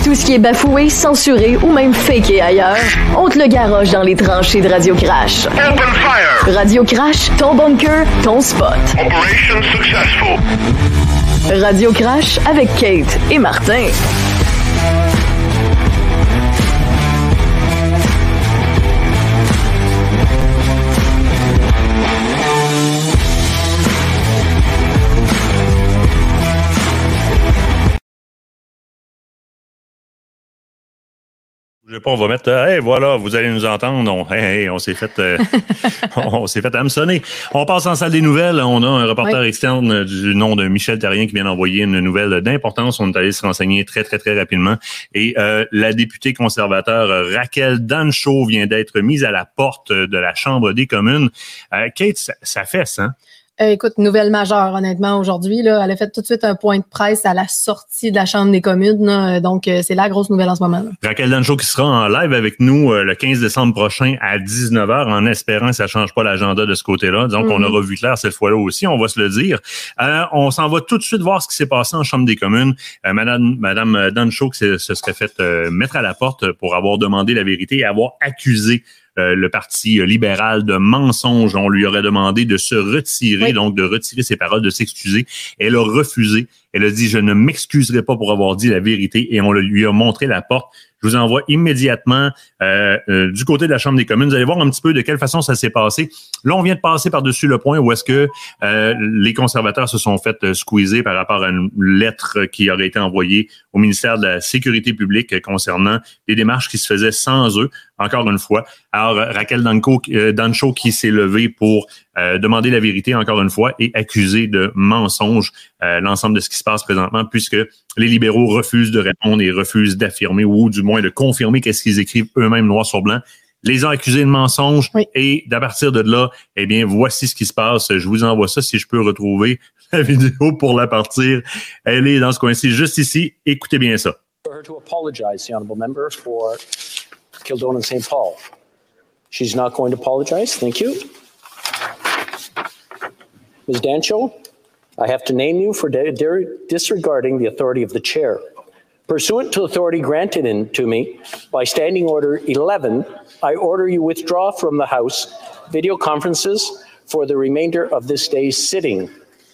Tout ce qui est bafoué, censuré ou même faké ailleurs, on te le garoche dans les tranchées de Radio Crash. Open fire! Radio Crash, ton bunker, ton spot. Operation successful. Radio Crash avec Kate et Martin. Je sais pas, on va mettre hey, voilà, vous allez nous entendre. On s'est fait on s'est fait hameçonner. On passe en salle des nouvelles. On a un reporter externe du nom de Michel Therrien qui vient d'envoyer une nouvelle d'importance. On est allé se renseigner très, très, très rapidement. Et la députée conservateur Raquel Dancho vient d'être mise à la porte de la Chambre des communes. Kate, ça fesse, hein? Écoute, nouvelle majeure, honnêtement, aujourd'hui. Là, elle a fait tout de suite un point de presse à la sortie de la Chambre des communes. Là, donc, c'est la grosse nouvelle en ce moment. Là. Raquel Dancho qui sera en live avec nous le 15 décembre prochain à 19h, en espérant que ça ne change pas l'agenda de ce côté-là. Donc, on aura vu clair cette fois-là aussi, on va se le dire. On s'en va tout de suite voir ce qui s'est passé en Chambre des communes. Madame Dancho qui se serait fait mettre à la porte pour avoir demandé la vérité et avoir accusé le Parti libéral de mensonge. On lui aurait demandé de se retirer, donc de retirer ses paroles, de s'excuser. Elle a refusé. Elle a dit « Je ne m'excuserai pas pour avoir dit la vérité » et on lui a montré la porte. Je vous envoie immédiatement du côté de la Chambre des communes. Vous allez voir un petit peu de quelle façon ça s'est passé. Là, on vient de passer par-dessus le point où est-ce que les conservateurs se sont fait squeezer par rapport à une lettre qui aurait été envoyée au ministère de la Sécurité publique concernant des démarches qui se faisaient sans eux, encore une fois. Alors, Raquel Dancho qui s'est levée pour demander la vérité, encore une fois, et accuser de mensonge l'ensemble de ce qui se passe présentement, puisque les libéraux refusent de répondre et refusent d'affirmer, ou du moins de confirmer qu'est-ce qu'ils écrivent eux-mêmes noir sur blanc. Les ont accusés de mensonge et d'à partir de là, eh bien, voici ce qui se passe. Je vous envoie ça si je peux retrouver la vidéo pour la partir. Elle est dans ce coin-ci, juste ici. Écoutez bien ça. For her to apologize, the honourable member for Kildonan and St. Paul. She's not going to apologize. Thank you. Ms. Dancho, I have to name you for disregarding the authority of the chair. Pursuant to authority granted to me by Standing Order 11, I order you withdraw from the House video conferences for the remainder of this day's sitting.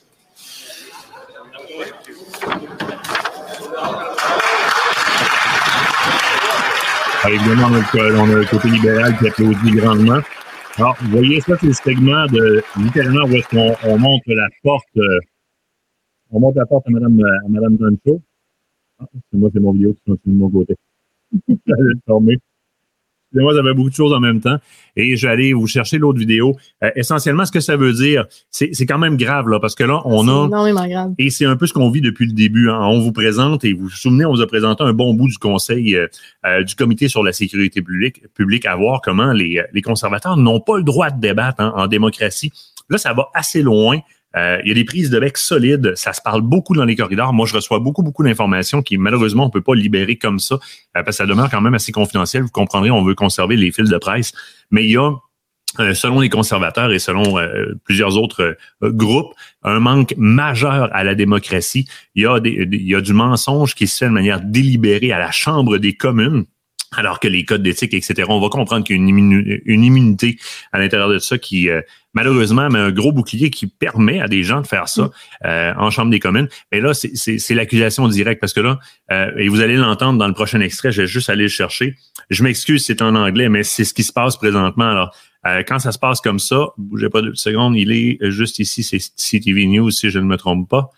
Évidemment, on a le côté libéral qui applaudit grandement. Alors, vous voyez, ça, c'est le segment de, littéralement, où est-ce qu'on montre la porte, on montre la porte à Madame Dancho. Ah, c'est mon vidéo qui continue de mon côté. J'allais le former. Excusez-moi, j'avais beaucoup de choses en même temps. Et je vais aller vous chercher l'autre vidéo. Essentiellement, ce que ça veut dire, c'est quand même grave, là, parce que là, on a... C'est énormément grave. Et c'est un peu ce qu'on vit depuis le début. Hein. On vous présente, et vous vous souvenez, on vous a présenté un bon bout du conseil du comité sur la sécurité publique à voir comment les conservateurs n'ont pas le droit de débattre en démocratie. Là, ça va assez loin. Il y a des prises de bec solides, ça se parle beaucoup dans les corridors. Moi, je reçois beaucoup d'informations qui, malheureusement, on peut pas libérer comme ça, parce que ça demeure quand même assez confidentiel. Vous comprendrez, on veut conserver les fils de presse. Mais il y a, selon les conservateurs et selon plusieurs autres groupes, un manque majeur à la démocratie. Il y a du mensonge qui se fait de manière délibérée à la Chambre des communes. Alors que les codes d'éthique, etc., on va comprendre qu'il y a une immunité à l'intérieur de ça qui, malheureusement, met un gros bouclier qui permet à des gens de faire ça en Chambre des communes. Mais là, c'est l'accusation directe parce que là, et vous allez l'entendre dans le prochain extrait, je vais juste aller le chercher. Je m'excuse, c'est en anglais, mais c'est ce qui se passe présentement. Alors, quand ça se passe comme ça, bougez pas 2 secondes, il est juste ici, c'est CTV News, si je ne me trompe pas.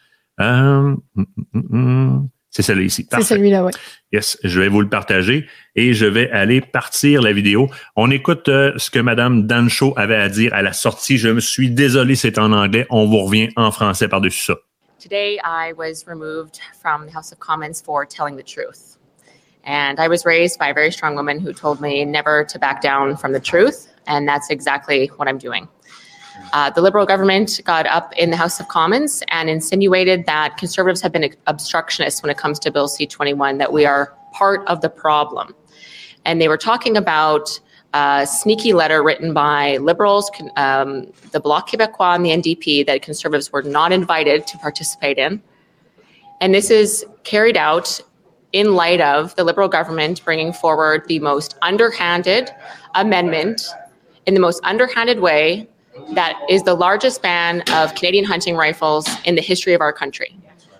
C'est celui-là ici. Parfait. C'est celui-là, oui. Yes, je vais vous le partager et je vais aller partir la vidéo. On écoute ce que Mme Dancho avait à dire à la sortie. Je me suis désolé, c'est en anglais. On vous revient en français par-dessus ça. Today, I was removed from the House of Commons for telling the truth. And I was raised by a very strong woman who told me never to back down from the truth. And that's exactly what I'm doing. The Liberal government got up in the House of Commons and insinuated that Conservatives have been obstructionists when it comes to Bill C-21, that we are part of the problem. And they were talking about a sneaky letter written by Liberals, the Bloc Québécois and the NDP that Conservatives were not invited to participate in. And this is carried out in light of the Liberal government bringing forward the most underhanded amendment in the most underhanded way that is the largest ban of Canadian hunting rifles in the history of our country.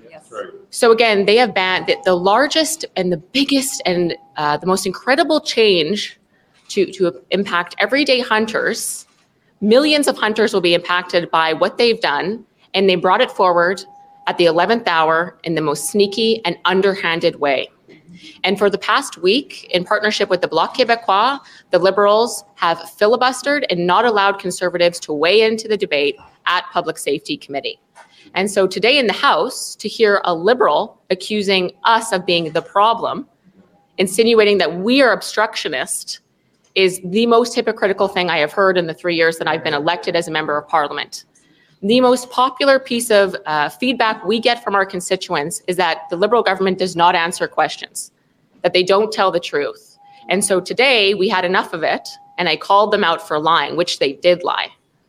So again, they have banned the largest and the biggest and the most incredible change to impact everyday hunters. Millions of hunters will be impacted by what they've done, and they brought it forward at the 11th hour in the most sneaky and underhanded way. And for the past week, in partnership with the Bloc Québécois, the Liberals have filibustered and not allowed Conservatives to weigh into the debate at Public Safety Committee. And so today in the House, to hear a Liberal accusing us of being the problem, insinuating that we are obstructionist, is the most hypocritical thing I have heard in the 3 years that I've been elected as a member of Parliament. The most popular piece of feedback we get from our constituents is that the Liberal government does not answer questions, that they don't tell the truth. And so today we had enough of it, and I called them out for lying, which they did lie.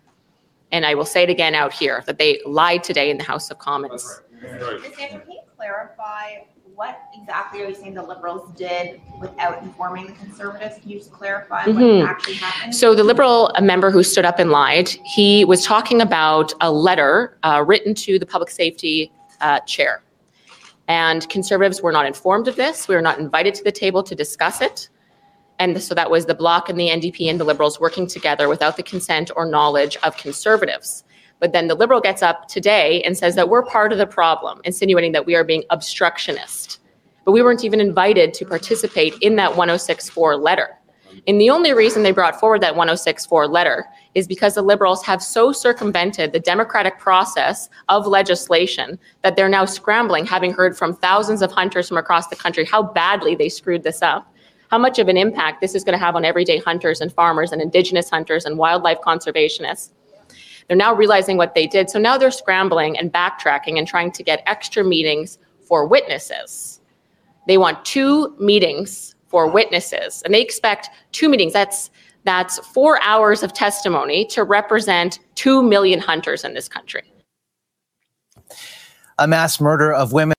And I will say it again out here, that they lied today in the House of Commons. Ms. Sandra, can you clarify what exactly are you saying the Liberals did without informing the Conservatives? Can you just clarify what actually happened? So the Liberal member who stood up and lied, he was talking about a letter written to the Public Safety Chair. And Conservatives were not informed of this. We were not invited to the table to discuss it. And so that was the Bloc and the NDP and the Liberals working together without the consent or knowledge of Conservatives. But then the Liberal gets up today and says that we're part of the problem, insinuating that we are being obstructionist. But we weren't even invited to participate in that 1064 letter. And the only reason they brought forward that 1064 letter is because the Liberals have so circumvented the democratic process of legislation that they're now scrambling, having heard from thousands of hunters from across the country how badly they screwed this up, how much of an impact this is going to have on everyday hunters and farmers and Indigenous hunters and wildlife conservationists. They're now realizing what they did. So now they're scrambling and backtracking and trying to get extra meetings for witnesses. They want 2 meetings for witnesses, and they expect 2 meetings. That's 4 hours of testimony to represent 2 million hunters in this country. A mass murder of women.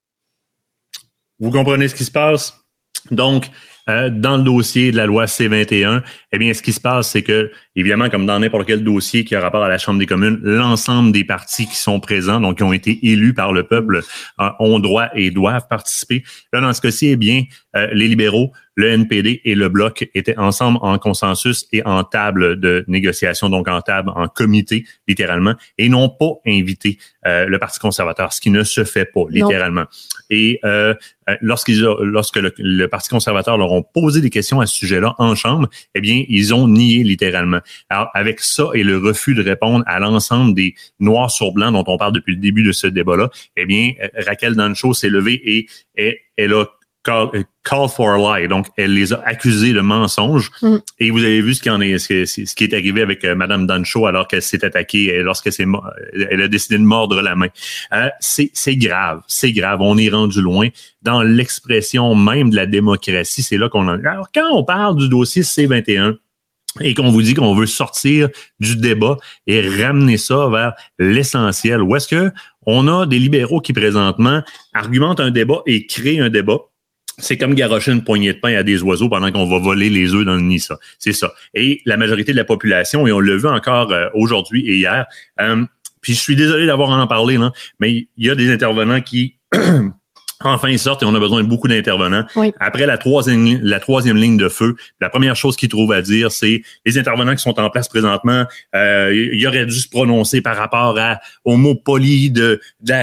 Vous comprenez ce qui se passe? Donc, dans le dossier de la loi C-21, eh bien, ce qui se passe, c'est que, évidemment, comme dans n'importe quel dossier qui a rapport à la Chambre des communes, l'ensemble des partis qui sont présents, donc qui ont été élus par le peuple, ont droit et doivent participer. Là, dans ce cas-ci, eh bien, les libéraux, le NPD et le Bloc étaient ensemble en consensus et en table de négociation, donc en table, en comité, littéralement, et n'ont pas invité le Parti conservateur, ce qui ne se fait pas, littéralement. Non. Et lorsque le Parti conservateur leur ont posé des questions à ce sujet-là en Chambre, eh bien, ils ont nié littéralement. Alors, avec ça et le refus de répondre à l'ensemble des noirs sur blanc dont on parle depuis le début de ce débat-là, eh bien, Raquel Dancho s'est levée et elle a call for a lie. Donc, elle les a accusés de mensonges. Et vous avez vu ce qui est arrivé avec Madame Dancho alors qu'elle s'est attaquée et elle a décidé de mordre la main. C'est grave. C'est grave. On est rendu loin dans l'expression même de la démocratie. C'est là qu'on en est. Alors, quand on parle du dossier C-21, et qu'on vous dit qu'on veut sortir du débat et ramener ça vers l'essentiel, où est-ce que on a des libéraux qui présentement argumentent un débat et créent un débat? C'est comme garrocher une poignée de pain à des oiseaux pendant qu'on va voler les œufs dans le nid, ça. C'est ça. Et la majorité de la population, et on l'a vu encore aujourd'hui et hier, puis je suis désolé d'avoir à en parler, là, mais il y a des intervenants qui enfin ils sortent et on a besoin de beaucoup d'intervenants. Oui. Après la troisième ligne de feu, la première chose qu'ils trouvent à dire, c'est les intervenants qui sont en place présentement, il aurait dû se prononcer par rapport au mot poli de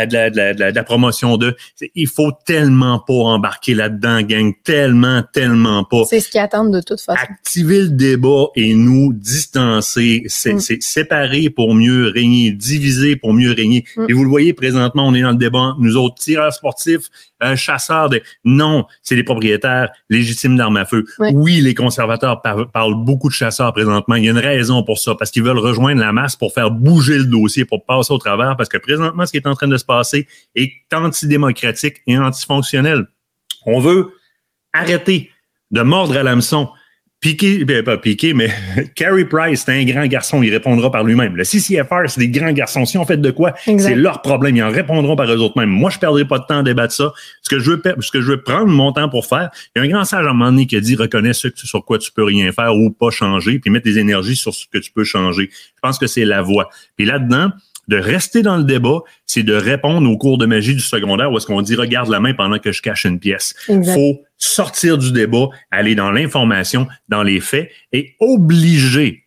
la promotion de. Il faut tellement pas embarquer là-dedans, gang, tellement pas. C'est ce qu'ils attendent de toute façon. Activer le débat et nous distancer, c'est séparer pour mieux régner, diviser pour mieux régner. Et vous le voyez présentement, on est dans le débat, nous autres tireurs sportifs, chasseurs non, c'est les propriétaires légitimes d'armes à feu. Oui, les conservateurs parlent beaucoup de chasseurs présentement. Il y a une raison pour ça, parce qu'ils veulent rejoindre la masse pour faire bouger le dossier, pour passer au travers, parce que présentement, ce qui est en train de se passer est antidémocratique et antifonctionnel. On veut arrêter de mordre à l'hameçon Pas Piqué, mais Carey Price, c'est un grand garçon, il répondra par lui-même. Le CCFR, c'est des grands garçons. Si on fait de quoi, c'est leur problème. Ils en répondront par eux autres mêmes. Moi, je perdrai pas de temps à débattre ça. Ce que je veux prendre mon temps pour faire, il y a un grand sage à un moment donné qui a dit, reconnais ce sur quoi tu peux rien faire ou pas changer, puis mettre tes énergies sur ce que tu peux changer. Je pense que c'est la voie. Puis là-dedans, de rester dans le débat, c'est de répondre aux cours de magie du secondaire où est-ce qu'on dit regarde la main pendant que je cache une pièce. Exact. Faut sortir du débat, aller dans l'information, dans les faits et obliger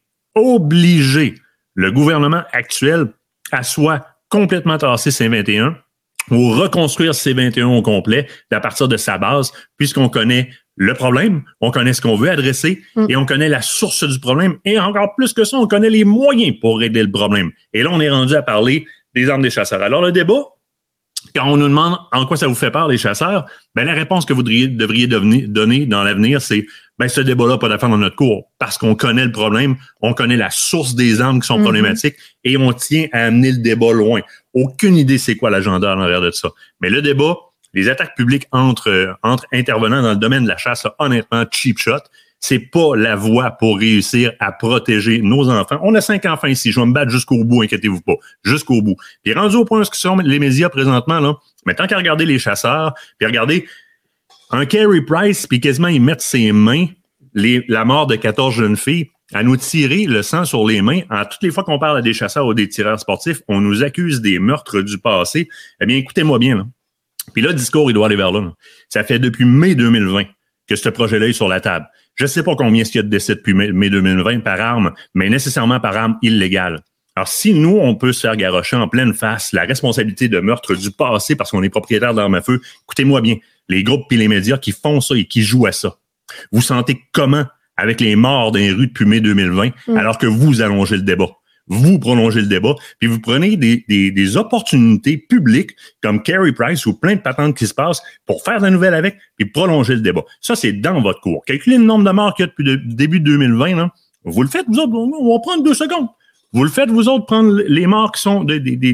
le gouvernement actuel à soit complètement tasser C21 ou reconstruire C21 au complet à partir de sa base, puisqu'on connaît le problème, on connaît ce qu'on veut adresser et on connaît la source du problème. Et encore plus que ça, on connaît les moyens pour régler le problème. Et là, on est rendu à parler des armes des chasseurs. Alors, le débat, quand on nous demande en quoi ça vous fait peur, les chasseurs, ben la réponse que vous devriez donner dans l'avenir, c'est ben ce débat-là, pas d'affaire dans notre cours, parce qu'on connaît le problème, on connaît la source des armes qui sont problématiques et on tient à amener le débat loin. Aucune idée c'est quoi l'agenda en arrière de ça. Mais le débat, les attaques publiques entre intervenants dans le domaine de la chasse, là, honnêtement, cheap shot, c'est pas la voie pour réussir à protéger nos enfants. On a 5 enfants ici, je vais me battre jusqu'au bout, inquiétez-vous pas, jusqu'au bout. Puis rendu au point où sont les médias présentement, là, mais tant qu'à regarder les chasseurs, puis regarder un Carey Price, puis quasiment ils mettent ses mains, la mort de 14 jeunes filles, à nous tirer le sang sur les mains. Toutes les fois qu'on parle à des chasseurs ou des tireurs sportifs, on nous accuse des meurtres du passé. Eh bien, écoutez-moi bien, là. Puis là, le discours, il doit aller vers là. Ça fait depuis mai 2020 que ce projet-là est sur la table. Je ne sais pas combien il y a de décès depuis mai 2020 par arme, mais nécessairement par arme illégale. Alors, si nous, on peut se faire garrocher en pleine face la responsabilité de meurtre du passé parce qu'on est propriétaire d'armes à feu, écoutez-moi bien, les groupes et les médias qui font ça et qui jouent à ça, vous sentez comment avec les morts dans les rues depuis mai 2020 alors que vous allongez le débat? Vous prolongez le débat, puis vous prenez des opportunités publiques comme Carey Price ou plein de patentes qui se passent pour faire de la nouvelle avec, puis prolonger le débat. Ça, c'est dans votre cours. Calculez le nombre de morts qu'il y a depuis le début de 2020. Là. Vous le faites, vous autres, on va prendre 2 secondes. Vous le faites, vous autres, prendre les morts qui sont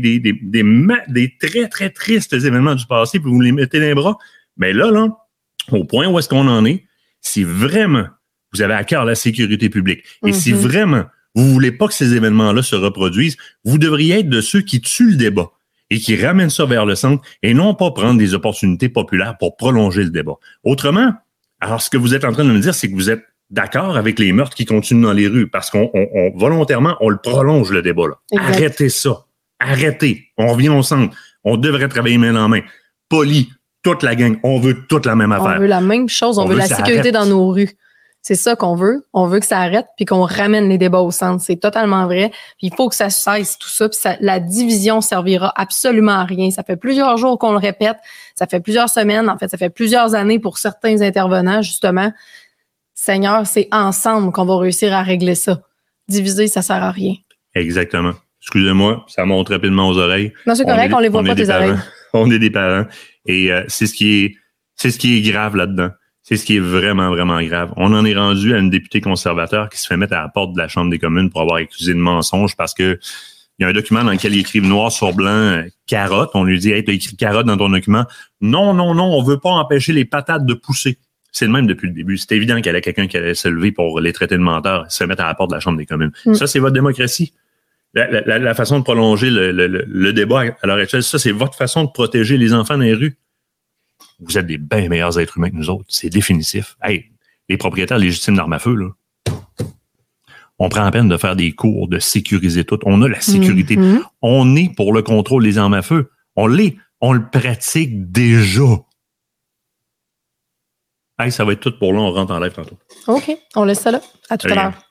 des très, très tristes événements du passé, puis vous les mettez dans les bras. Mais là, au point où est-ce qu'on en est, si vraiment vous avez à cœur la sécurité publique, et si vraiment vous voulez pas que ces événements-là se reproduisent, vous devriez être de ceux qui tuent le débat et qui ramènent ça vers le centre et non pas prendre des opportunités populaires pour prolonger le débat. Autrement, alors ce que vous êtes en train de me dire, c'est que vous êtes d'accord avec les meurtres qui continuent dans les rues parce qu'on volontairement, on le prolonge le débat. Là. Arrêtez ça. Arrêtez. On revient au centre. On devrait travailler main en main. Poli, toute la gang, on veut toute la même affaire. On veut la même chose, on veut la sécurité dans nos rues. C'est ça qu'on veut. On veut que ça arrête puis qu'on ramène les débats au centre. C'est totalement vrai. Puis il faut que ça cesse tout ça. Puis la division servira absolument à rien. Ça fait plusieurs jours qu'on le répète. Ça fait plusieurs semaines. En fait, ça fait plusieurs années pour certains intervenants, justement. Seigneur, c'est ensemble qu'on va réussir à régler ça. Diviser, ça sert à rien. Exactement. Excusez-moi, ça monte rapidement aux oreilles. Non, c'est correct, on les voit pas, tes oreilles. On est des parents. Et c'est ce qui est grave là-dedans. C'est ce qui est vraiment, vraiment grave. On en est rendu à une députée conservateur qui se fait mettre à la porte de la Chambre des communes pour avoir accusé de mensonge parce que il y a un document dans lequel il écrit noir sur blanc carotte. On lui dit, hey, tu as écrit carotte dans ton document. Non, on veut pas empêcher les patates de pousser. C'est le même depuis le début. C'est évident qu'il y avait quelqu'un qui allait se lever pour les traiter de menteurs et se mettre à la porte de la Chambre des communes. Ça, c'est votre démocratie. La façon de prolonger le débat à l'heure actuelle, ça, c'est votre façon de protéger les enfants dans les rues. Vous êtes des bien meilleurs êtres humains que nous autres. C'est définitif. Hey, les propriétaires légitimes d'armes à feu, là, on prend la peine de faire des cours, de sécuriser tout. On a la sécurité. On est pour le contrôle des armes à feu. On l'est. On le pratique déjà. Hey, ça va être tout pour là. On rentre en live tantôt. OK. On laisse ça là. À tout à l'heure.